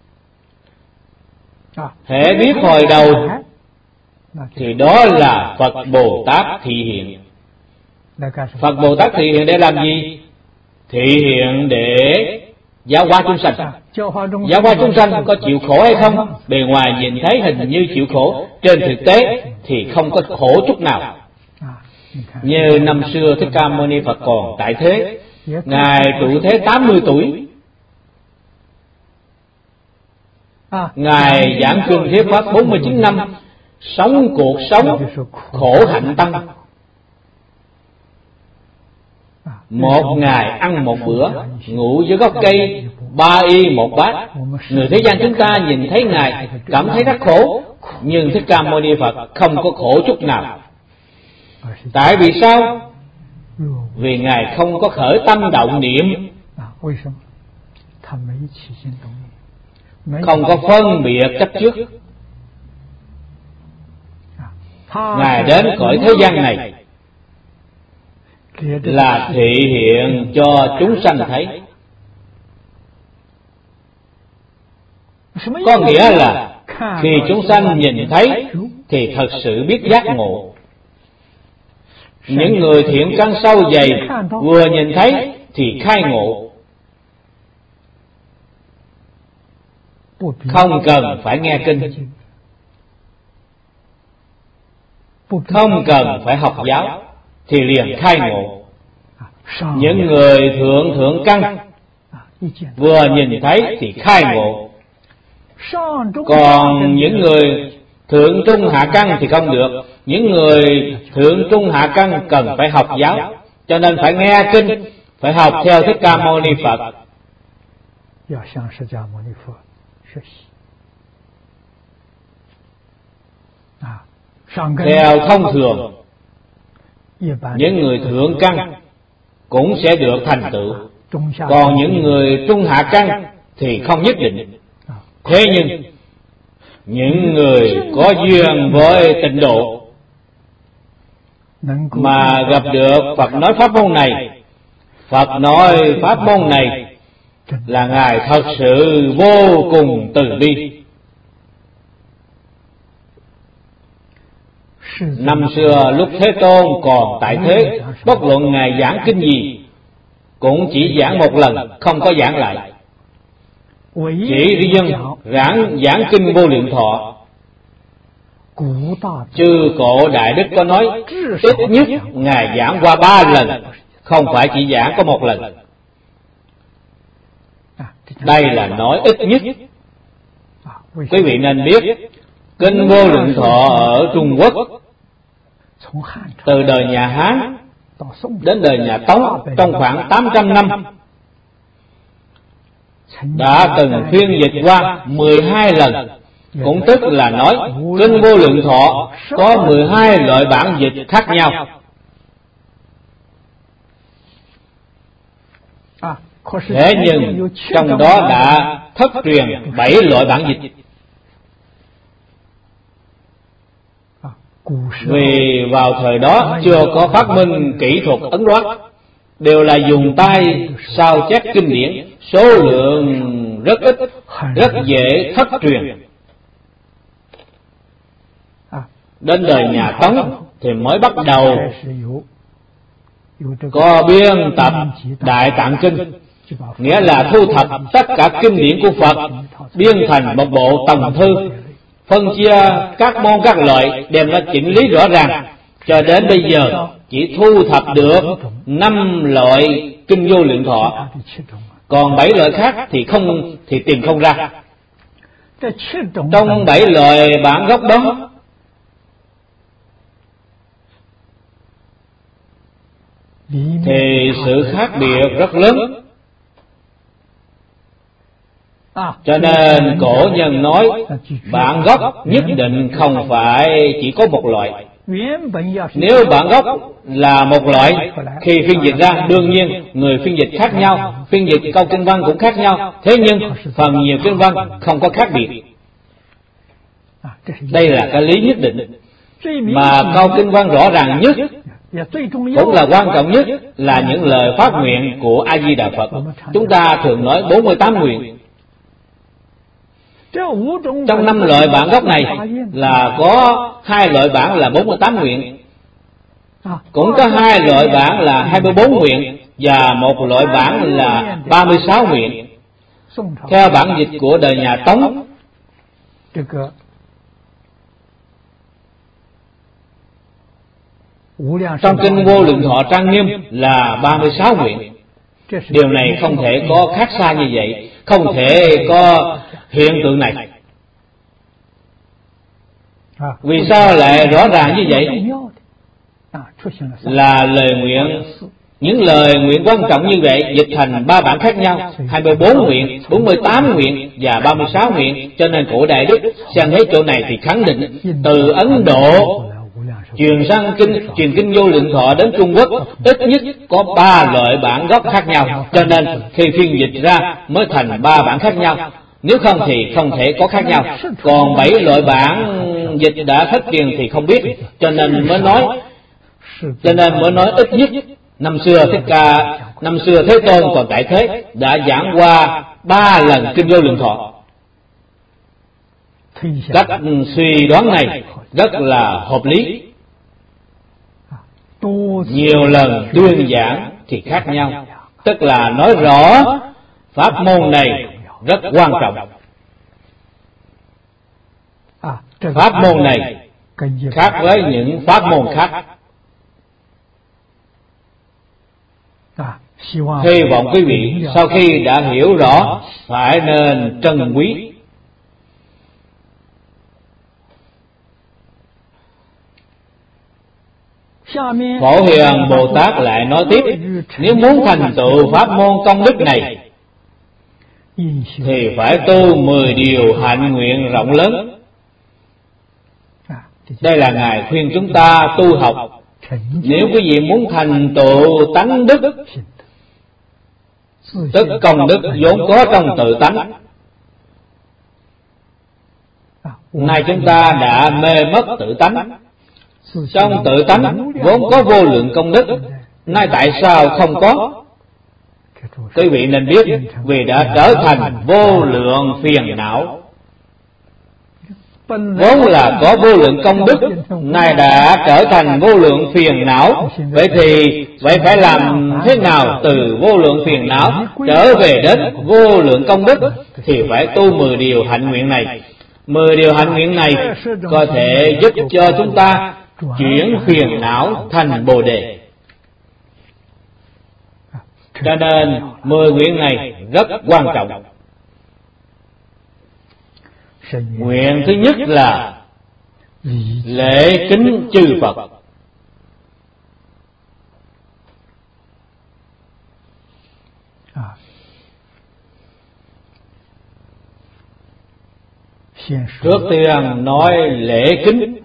Hễ biết hồi đầu thì đó là Phật Bồ Tát thị hiện. Phật Bồ Tát thị hiện để làm gì? Thị hiện để giáo hóa chúng sanh. Giáo hóa chúng sanh có chịu khổ hay không? Bề ngoài nhìn thấy hình như chịu khổ, trên thực tế thì không có khổ chút nào. Như năm xưa Thích Ca Mâu Ni Phật còn tại thế, Ngài trụ thế tám mươi tuổi, Ngài giảng kinh thuyết pháp bốn mươi chín năm, sống cuộc sống khổ hạnh tăng. Một ngày ăn một bữa, ngủ dưới gốc cây, ba y một bát. Người thế gian chúng ta nhìn thấy Ngài cảm thấy rất khổ, nhưng Thích Ca Mâu Ni Phật không có khổ chút nào. Tại vì sao? Vì Ngài không có khởi tâm động niệm, không có phân biệt chấp trước. Ngài đến cõi thế gian này là thị hiện cho chúng sanh thấy. Có nghĩa là khi chúng sanh nhìn thấy thì thật sự biết giác ngộ. Những người thiện căn sâu dày vừa nhìn thấy thì khai ngộ, không cần phải nghe kinh, không cần phải học giáo thì liền khai ngộ. Những người thượng thượng căn vừa nhìn thấy thì khai ngộ, còn những người thượng trung hạ căn thì không được. Những người thượng trung hạ căn cần phải học giáo, cho nên phải nghe kinh, phải học theo Thích Ca Mâu Ni Phật. Theo thông thường, những người thượng căn cũng sẽ được thành tựu. Còn những người trung hạ căn thì không nhất định. Thế nhưng những người có duyên với tịnh độ mà gặp được Phật nói pháp môn này, Phật nói pháp môn này là Ngài thật sự vô cùng từ bi. Năm xưa lúc Thế Tôn còn tại thế, bất luận Ngài giảng kinh gì cũng chỉ giảng một lần, không có giảng lại. Chỉ riêng giảng giảng kinh Vô Lượng Thọ, chư cổ đại đức có nói ít nhất Ngài giảng qua ba lần, không phải chỉ giảng có một lần. Đây là nói ít nhất. Quý vị nên biết, kinh Vô Lượng Thọ ở Trung Quốc từ đời nhà Hán đến đời nhà Tống trong khoảng tám trăm năm đã từng phiên dịch qua mười hai lần, cũng tức là nói kinh Vô Lượng Thọ có mười hai loại bản dịch khác nhau. Thế nhưng trong đó đã thất truyền bảy loại bản dịch. Vì vào thời đó chưa có phát minh kỹ thuật ấn loát, đều là dùng tay sao chép kinh điển, số lượng rất ít, rất dễ thất truyền. Đến đời nhà Tống thì mới bắt đầu có biên tập Đại Tạng Kinh, nghĩa là thu thập tất cả kinh điển của Phật, biên thành một bộ tòng thư, phân chia các môn các loại, đem nó chỉnh lý rõ ràng. Cho đến bây giờ chỉ thu thập được năm loại kinh Vô Lượng Thọ, còn bảy loại khác thì không thì tìm không ra. Trong bảy loại bản gốc đó, thì sự khác biệt rất lớn. Cho nên cổ nhân nói bản gốc nhất định không phải chỉ có một loại. Nếu bản gốc là một loại, khi phiên dịch ra đương nhiên người phiên dịch khác nhau, phiên dịch câu kinh văn cũng khác nhau. Thế nhưng phần nhiều kinh văn không có khác biệt. Đây là cái lý nhất định. Mà câu kinh văn rõ ràng nhất, cũng là quan trọng nhất, là những lời phát nguyện của A Di Đà Phật. Chúng ta thường nói bốn mươi tám nguyện. Trong năm loại bản gốc này là có hai loại bản là bốn mươi tám nguyện, cũng có hai loại bản là hai mươi bốn nguyện, và một loại bản là ba mươi sáu nguyện. Theo bản dịch của đời nhà Tống, trong kinh Vô Lượng Thọ trang nghiêm là ba mươi sáu nguyện. Điều này không thể có khác xa như vậy, không thể có hiện tượng này. Vì sao lại rõ ràng như vậy? Là lời nguyện, những lời nguyện quan trọng như vậy dịch thành ba bản khác nhau, hai mươi bốn nguyện, bốn mươi tám nguyện và ba mươi sáu nguyện. Cho nên cổ đại đức xem thấy chỗ này thì khẳng định từ Ấn Độ truyền sang kinh truyền kinh Vô Lượng Thọ đến Trung Quốc ít nhất có ba loại bản gốc khác nhau, cho nên khi phiên dịch ra mới thành ba bản khác nhau. Nếu không thì không thể có khác nhau. Còn bảy loại bản dịch đã thất truyền thì không biết, cho nên mới nói cho nên mới nói ít nhất năm xưa Thích Ca năm xưa Thế Tôn còn tại thế đã giảng qua ba lần kinh Vô Lượng Thọ. Cách suy đoán này rất là hợp lý. Nhiều lần tuyên giảng thì khác nhau, tức là nói rõ pháp môn này rất quan trọng. Pháp môn này khác với những pháp môn khác. Hy vọng quý vị sau khi đã hiểu rõ phải nên trân quý. Phổ Hiền Bồ Tát lại nói tiếp, nếu muốn thành tựu pháp môn công đức này thì phải tu mười điều hạnh nguyện rộng lớn. Đây là Ngài khuyên chúng ta tu học Nếu quý vị muốn thành tựu tánh đức, tức công đức vốn có trong tự tánh, nay chúng ta đã mê mất tự tánh. Trong tự tánh vốn có vô lượng công đức, nay tại sao không có? Quý vị nên biết, vì đã trở thành vô lượng phiền não. Vốn là có vô lượng công đức, nay đã trở thành vô lượng phiền não. Vậy thì vậy phải làm thế nào từ vô lượng phiền não trở về đến vô lượng công đức? Thì phải tu mười điều hạnh nguyện này. Mười điều hạnh nguyện này có thể giúp cho chúng ta chuyển phiền não thành Bồ Đề. Cho nên mười nguyện này rất quan trọng. Nguyện thứ nhất là lễ kính chư Phật. Trước tiên nói lễ kính.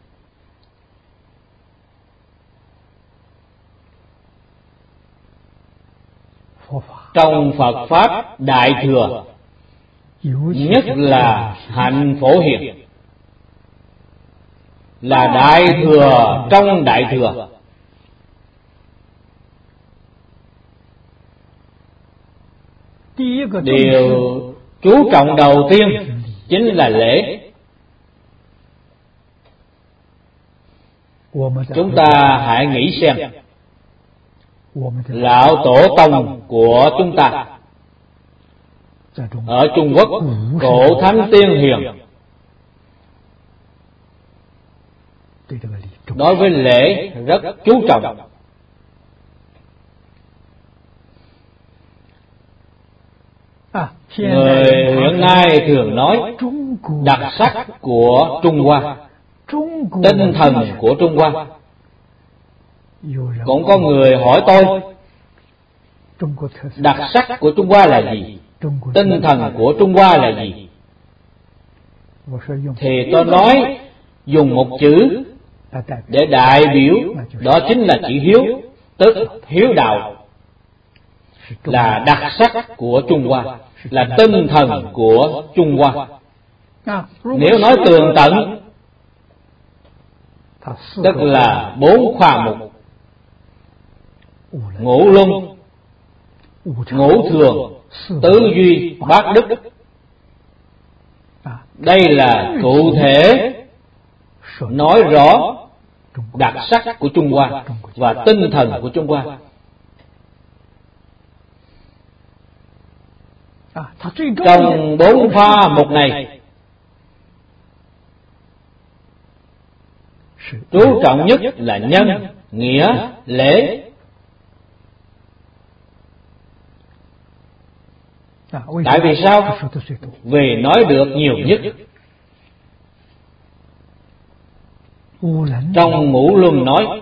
Trong Phật Pháp Đại Thừa, nhất là hạnh Phổ Hiền, là Đại Thừa trong Đại Thừa. Điều chú trọng đầu tiên chính là lễ. Chúng ta hãy nghĩ xem, lão tổ tông của chúng ta ở Trung Quốc, cổ thánh tiên hiền, đối với lễ rất chú trọng. Người hiện nay thường nói đặc sắc của Trung Hoa, tinh thần của Trung Hoa. Cũng có người hỏi tôi, đặc sắc của Trung Hoa là gì? Tinh thần của Trung Hoa là gì? Thì tôi nói dùng một chữ để đại biểu, đó chính là chữ hiếu, tức hiếu đạo, là đặc sắc của Trung Hoa, là tinh thần của Trung Hoa. Nếu nói tường tận, tức là bốn khoa mục: ngũ luân, ngũ thường, tứ duy, bát đức. Đây là cụ thể nói rõ đặc sắc của Trung Hoa và tinh thần của Trung Hoa. Trong bốn khoa mục này, chú trọng nhất là nhân, nghĩa, lễ. Tại vì sao? Vì nói được nhiều nhất. Trong ngũ luân nói,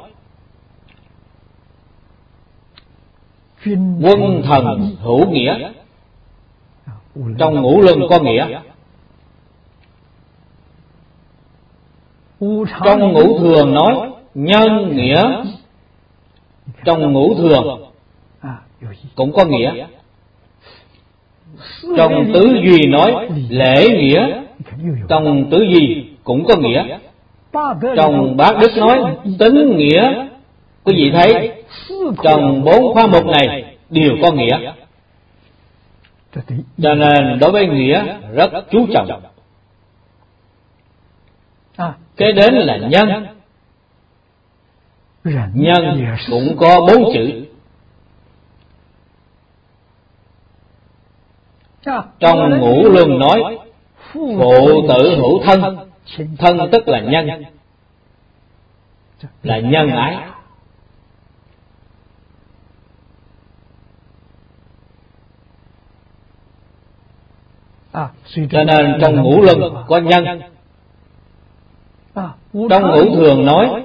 quân thần hữu nghĩa. Trong ngũ luân có nghĩa. Trong ngũ thường nói nhân nghĩa. Trong ngũ thường cũng có nghĩa. Trong tứ duy nói lễ nghĩa. Trong tứ duy cũng có nghĩa. Trong bát đức nói tính nghĩa. Quý vị thấy trong bốn khoa mục này đều có nghĩa. Cho nên đối với nghĩa rất chú trọng. Kế đến là nhân. Nhân cũng có bốn chữ. Trong ngũ luân nói phụ tử hữu thân. Thân tức là nhân, là nhân ái. Cho nên trong ngũ luân có nhân. Trong ngũ thường nói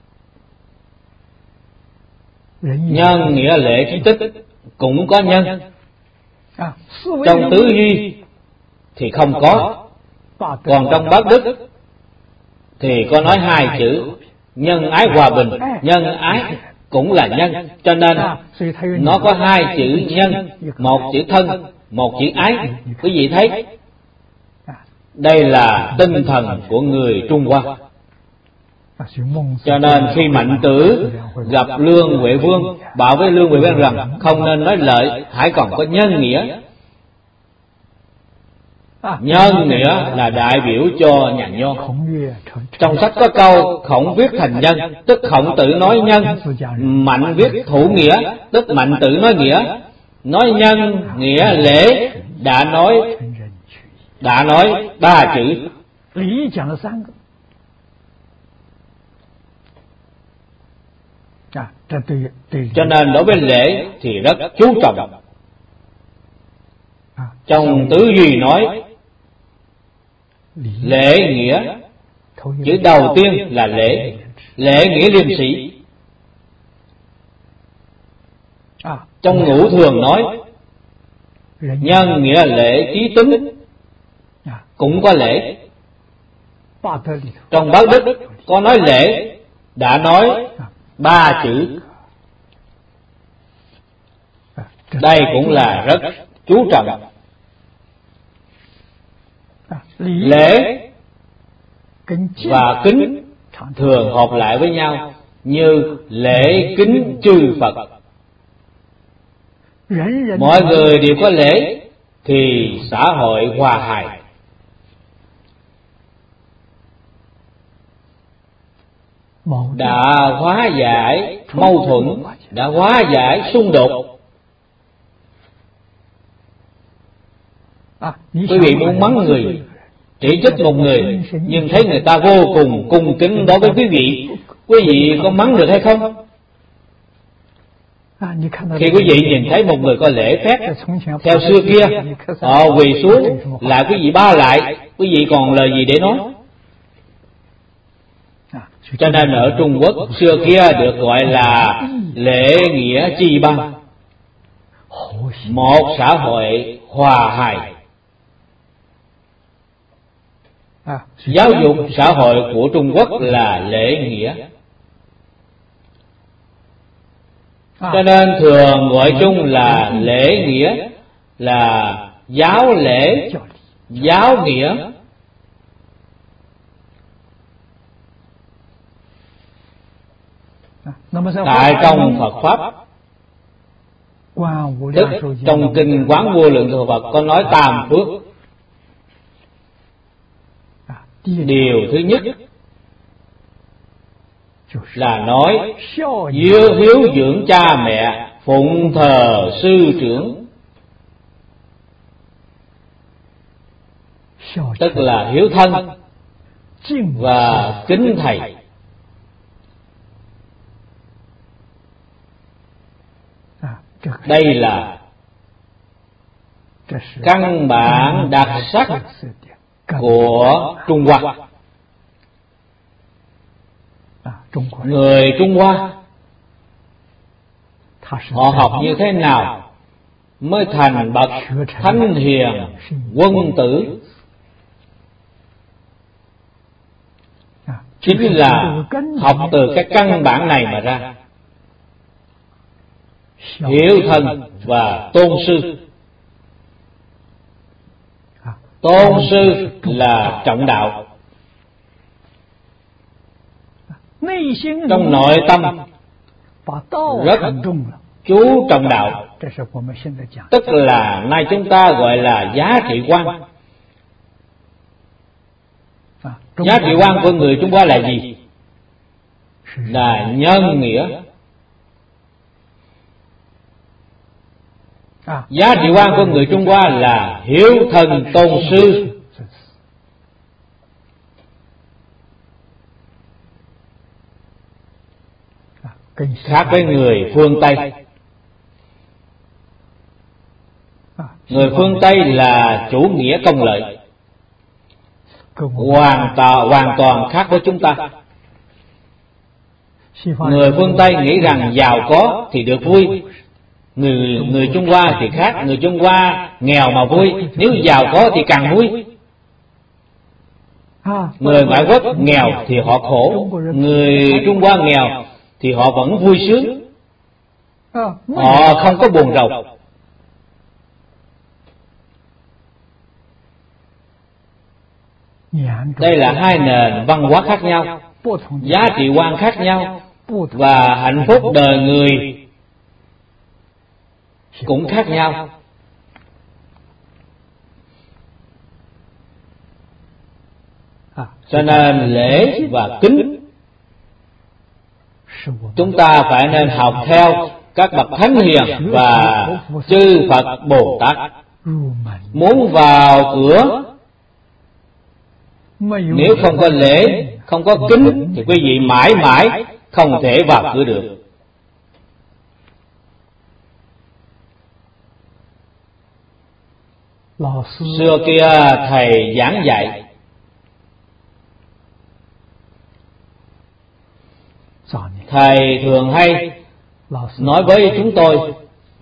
nhân nghĩa lễ trí tích cũng có nhân. Trong tứ duy thì không có. Còn trong bát đức thì có nói hai chữ nhân ái hòa bình. Nhân ái cũng là nhân, cho nên nó có hai chữ nhân, một chữ thân, một chữ ái. Quý vị thấy, đây là tinh thần của người Trung Hoa. Cho nên khi Mạnh Tử gặp Lương Huệ Vương, bảo với Lương Huệ Vương rằng không nên nói lợi, hãy còn có nhân nghĩa. Nhân nghĩa là đại biểu cho nhà Nho. Trong sách có câu Khổng viết thành nhân, tức Khổng Tử nói nhân. Mạnh viết thủ nghĩa, tức Mạnh Tử nói nghĩa. Nói nhân, nghĩa, lễ, đã nói đã nói ba chữ. Cho nên đối với lễ thì rất chú trọng. Trong Tứ Duy nói lễ nghĩa, chữ đầu tiên là lễ, lễ nghĩa liêm sĩ. Trong Ngũ Thường nói nhân nghĩa lễ trí tính, cũng có lễ. Trong Bát Đức có nói lễ, đã nói ba chữ. Đây cũng là rất chú trọng. Lễ và kính thường hợp lại với nhau, như lễ kính chư Phật. Mọi người đều có lễ thì xã hội hòa hài. Đã hóa giải mâu thuẫn, đã hóa giải xung đột. Quý vị muốn mắng người, chỉ trích một người, nhưng thấy người ta vô cùng cung kính đối với quý vị, quý vị có mắng được hay không? Khi quý vị nhìn thấy một người có lễ phép, theo xưa kia họ quỳ xuống là quý vị ba lại, quý vị còn lời gì để nói? Cho nên ở Trung Quốc xưa kia được gọi là lễ nghĩa chi băng, một xã hội hòa hài. Giáo dục xã hội của Trung Quốc là lễ nghĩa, cho nên thường gọi chung là lễ nghĩa, là giáo lễ, giáo nghĩa. Tại trong Phật Pháp, tức trong kinh Quán Vô Lượng Thọ Phật có nói tam phước. Điều thứ nhất là nói hiếu hiếu dưỡng cha mẹ, phụng thờ sư trưởng, tức là hiếu thân và kính thầy. Đây là căn bản đặc sắc của Trung Hoa. Người Trung Hoa họ học như thế nào mới thành bậc thánh hiền quân tử? Chính là học từ cái căn bản này mà ra. Hiếu thân và tôn sư. Tôn sư là trọng đạo. Trong nội tâm rất chú trọng đạo, tức là nay chúng ta gọi là giá trị quan. Giá trị quan của người Trung Hoa là gì? Là nhân nghĩa. Giá trị quan của người Trung Hoa là hiếu thân tôn sư. Khác với người phương Tây. Người phương Tây là chủ nghĩa công lợi, hoàn toàn hoàn toàn khác với chúng ta. Người phương Tây nghĩ rằng giàu có thì được vui. Người người Trung Hoa thì khác, người Trung Hoa nghèo mà vui, nếu giàu có thì càng vui. Người ngoại quốc nghèo thì họ khổ, người Trung Hoa nghèo thì họ vẫn vui sướng, họ không có buồn rầu. Đây là hai nền văn hóa khác nhau, giá trị quan khác nhau, và hạnh phúc đời người cũng khác nhau. Cho nên lễ và kính chúng ta phải nên học theo các bậc thánh hiền và chư Phật Bồ Tát. Muốn vào cửa, nếu không có lễ, không có kính thì quý vị mãi mãi không thể vào cửa được. Xưa kia thầy giảng dạy, thầy thường hay nói với chúng tôi,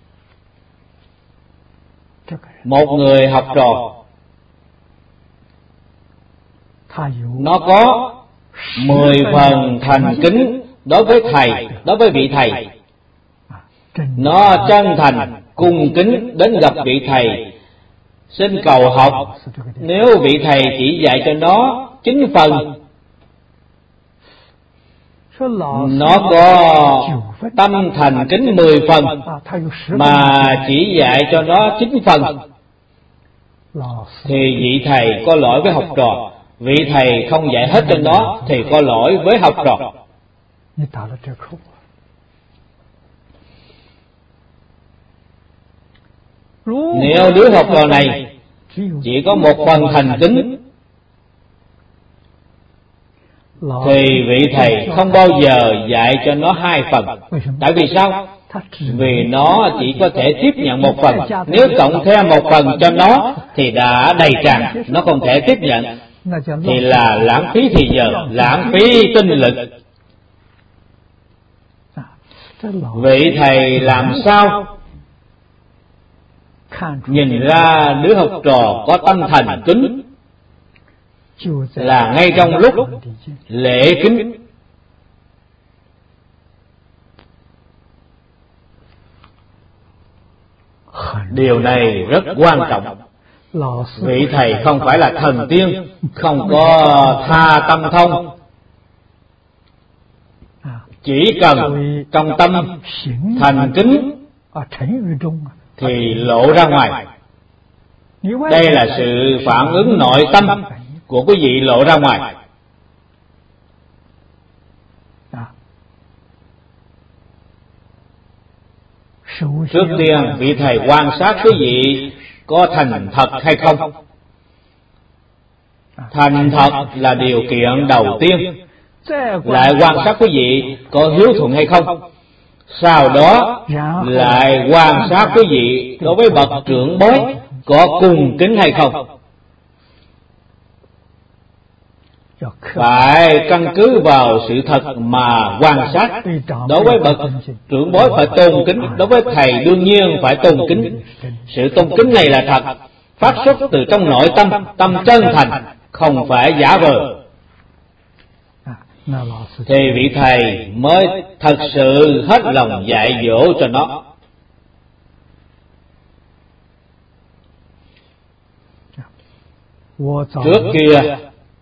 một người học trò nó có mười phần thành kính đối với thầy, đối với vị thầy. Nó chân thành cung kính đến gặp vị thầy, xin cầu học. Nếu vị thầy chỉ dạy cho nó chín phần, nó có tâm thành kính mười phần mà chỉ dạy cho nó chín phần, thì vị thầy có lỗi với học trò. Vị thầy không dạy hết cho nó thì có lỗi với học trò. Nếu đứa học trò này chỉ có một phần thành kính thì vị thầy không bao giờ dạy cho nó hai phần. Tại vì sao? Vì nó chỉ có thể tiếp nhận một phần. Nếu cộng thêm một phần cho nó thì đã đầy tràn, nó không thể tiếp nhận, thì là lãng phí thì giờ, lãng phí tinh lực. Vị thầy làm sao nhìn ra đứa học trò có tâm thành kính? Là ngay trong lúc lễ kính. Điều này rất quan trọng. Vị thầy không phải là thần tiên, không có tha tâm thông. Chỉ cần trong tâm thành kính thì lộ ra ngoài. Đây là sự phản ứng nội tâm của quý vị lộ ra ngoài. Trước tiên vị thầy quan sát quý vị có thành thật hay không. Thành thật là điều kiện đầu tiên. Lại quan sát quý vị có hiếu thuận hay không. Sau đó lại quan sát quý vị đối với bậc trưởng bối có cung kính hay không. Phải căn cứ vào sự thật mà quan sát. Đối với bậc trưởng bối phải tôn kính, đối với thầy đương nhiên phải tôn kính. Sự tôn kính này là thật, phát xuất từ trong nội tâm, tâm chân thành, không phải giả vờ. Thì vị thầy mới thật sự hết lòng dạy dỗ cho nó. Trước kia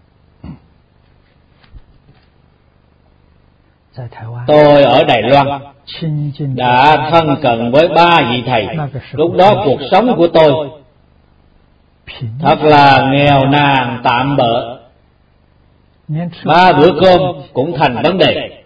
tôi ở Đài Loan đã thân cận với ba vị thầy. Lúc đó cuộc sống của tôi thật là nghèo nàn tạm bợ, ba bữa cơm cũng thành vấn đề.